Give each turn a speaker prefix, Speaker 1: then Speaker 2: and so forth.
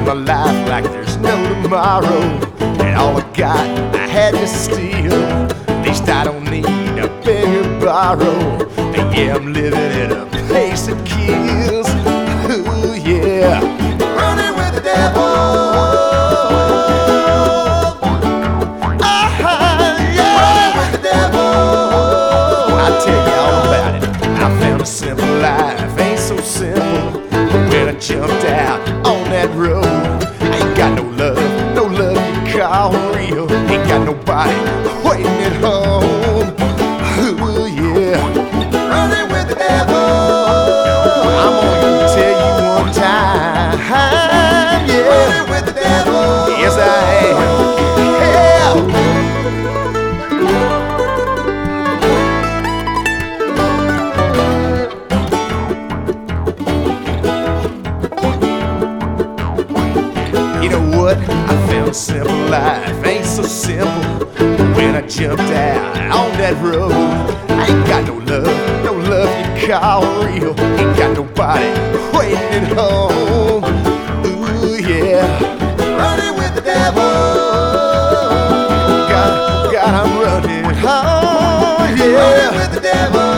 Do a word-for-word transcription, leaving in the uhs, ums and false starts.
Speaker 1: my life like there's no tomorrow, and all I got I had to steal. At least I don't need to beg or borrow. And yeah, I'm living in a place that kills. Ooh yeah, running with the devil. A simple life ain't so simple. When I jumped out on that road, I ain't got no love, no love you call real. Ain't got nobody waiting at home. Ooh yeah, running with the devil. I'm gonna tell you one time, yeah, running with the devil. Yes I am. You know what? I found a simple life ain't so simple. When I jumped out on that road, I ain't got no love, no love you call real. Ain't got nobody waiting at home. Ooh yeah, running with the devil. God, God, I'm running home. Yeah, running with the devil.